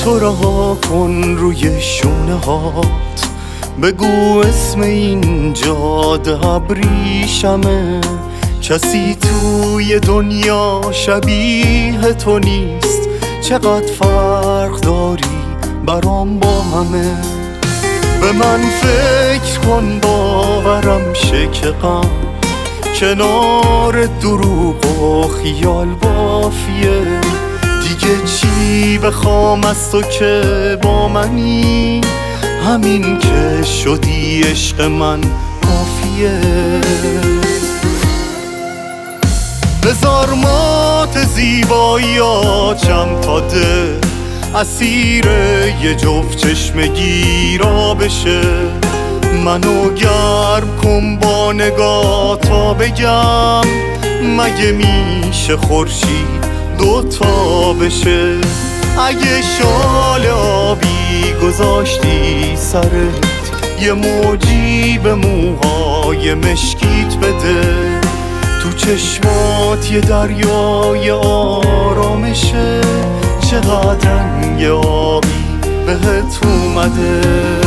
تو رها کن روی شونه هات، بگو اسم این جاده ابریشمه. کسی توی دنیا شبیه تو نیست، چقدر فرق داری برام با همه. به من فکر کن باورم شه که غم کنار دروغ و خیال بافیه. دیگه چی بخوام از تو که با منی، همین که شدی عشق من کافیه. بذار مات زیباییاتم تا ده اسیر یه جفت چشم گیرا بشه. منو گرم کن با نگاه تا بگم، مگه میشه خورشید دوتا بشه. اگه شال آبی گذاشتی سرت، یه موجی به موهای مشکیت بده. تو چشمات یه دریای آرامشه، چقدر رنگ آبی بهت اومده.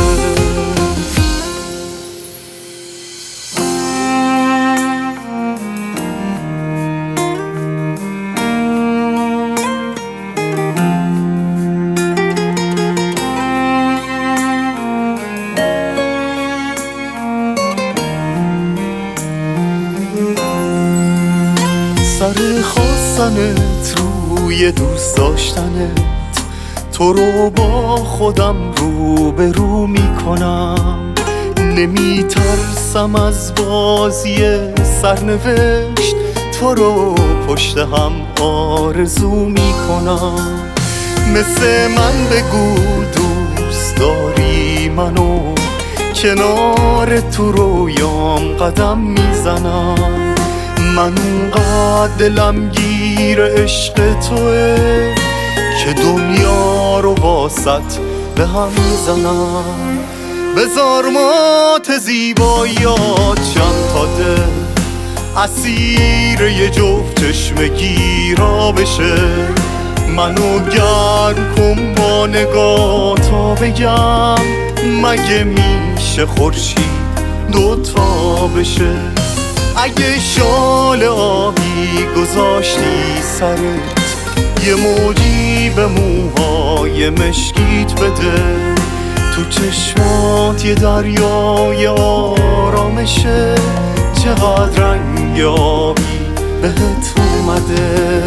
سر خواستنت روی دوست داشتنت، تو رو با خودم رو به رو میکنم. نمی ترسم از بازی سرنوشت، تو رو پشت هم آرزو میکنم. مثل من بگو دوست داری منو، کنار تو رویام قدم میزنم. من اونقدر دلم گیر عشق توه که دنیا رو واسط به هم میزنم. بذار مات زیباییاتم تا ده اسیر یه جفت چشم گیرا بشه. منو گرم کن با نگاه تا بگم، مگه میشه خورشید دوتا بشه. اگه شال آبی گذاشتی سرت، یه موجی به موهای مشکیت بده. تو چشمات یه دریای آرامشه، چقدر رنگ آبی بهت اومده.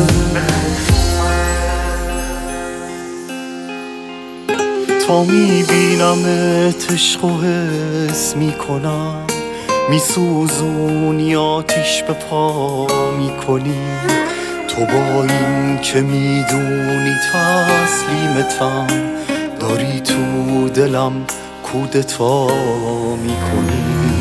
تا میبینمت عشق و حس میکنم، میسوزونی آتیش به پا میکنی. تو با این که میدونی تسلیمتم، داری تو دلم کودتا میکنی.